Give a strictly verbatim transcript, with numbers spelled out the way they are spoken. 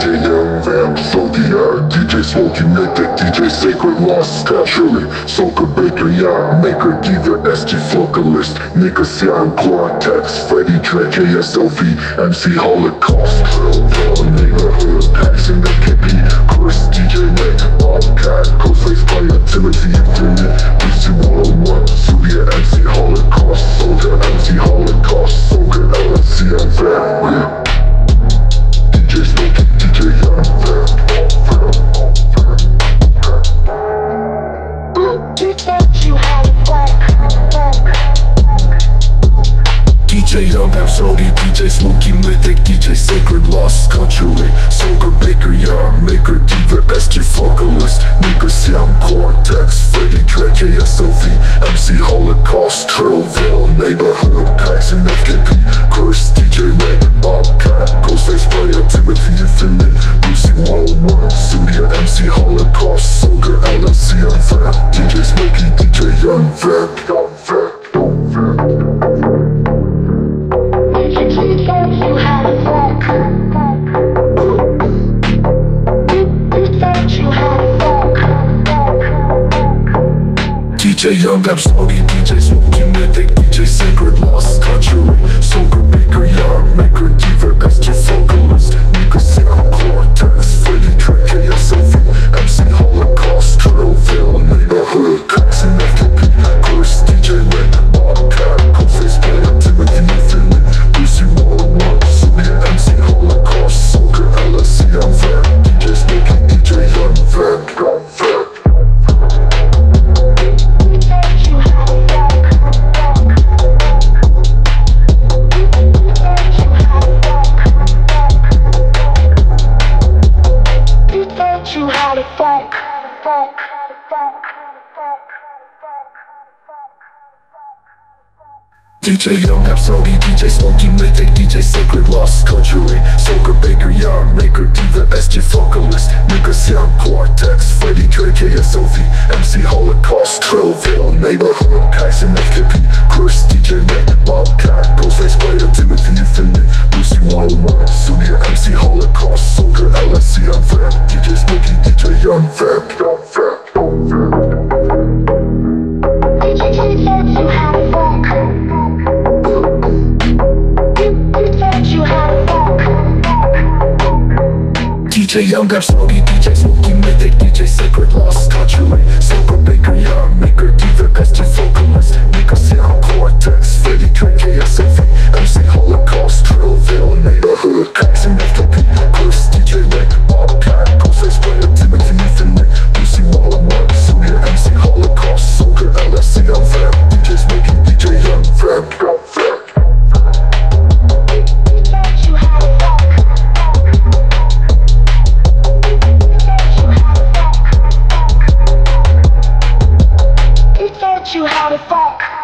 Young Vamp, Zodiac, D J Smokey Mythic, D J Sacred Lost, Scotchery, Soca Baker, yeah, Maker, Diva, S G Vocalist, Nika Sian, Cortex, Freddy Drake, K S L V, M C Holocaust, Trail, Neighborhood, Paxson, F K P, Chris, D J Nick, Bobcat, Ghostface Player, Timothy Infinite, Lucy one oh one, Subia, M C Holocaust, Soldier, M C Holocaust, Soca, L S C, and Vamp, D J Smokey, D J Young Vamp. D J Young Vamp, Sodi, D J Smokey Mythic, D J Sacred Lost, Country, Soca Baker, yeah, Maker, Diva, S G Vocalist, Nika Siam, Cortex, Freddy Drake, K S L V, M C Holocaust, Trailville, Neighborhood, Paxson, F K P, Curse, D J Nick, Bobcat, Ghostface Player, Timothy Infinite, Lucy one oh one, Studio, M C Holocaust, Soca, L S C, and Vamp, D J Smokey, D J Young Vamp, Young Vamp, Young Vamp. D J Young Vamp, Sodi, D J Smokey Mythic, D J Sacred Lost, Country, Soca Baker, yeah, Maker, Diva, S G Vocalist, Nika Siam, Cortex, Freddy Drake, K S L V, M C Holocaust, Trailville, Neighborhood, Paxson, F K P, Chris, D J Nick, Bobcat, Ghostface Player, Timothy Infinite, Lucy one oh one, Subia, M C Holocaust, Soca, L S C, and Vamp, D J Smokey, D J Young Vamp, Young Vamp. D J Young Vamp, Sodi, D J Smokey Mythic, D J Sacred Lost, Country, Soca Baker, yeah, Maker, Diva, S G Vocalist, Nika Siam, Cortex, Freddy Drake, K S L V, M C Holocaust, Trailville, Neighborhood, Paxson, F K P, Chris, D J Nick, Bobcat, Ghostface Player, Timothy Infinite, Lucy one oh one, Studio, M C Holocaust, Soca, L S C, and Vamp, D J Smokey, D J Young Vamp, Young Vamp, Young Vamp. D J Young Vamp, Sodi, D J Smokey Mythic, D J Sacred Lost, Country, Soca Baker, yeah, Maker, Diva, S G Vocalist, Nika Siam, Cortex, Freddy Drake, K S L V, M C Holocaust, Trailville, Neighborhood, Paxson, F K P, Chris, D J Nick, Bobcat, Ghostface Player, Timothy Infinite, Lucy one oh one, Studio, M C Holocaust, Soca, L S C, and Vamp, D J Smokey, D J Young Vamp, Young Vamp. You how to fuck.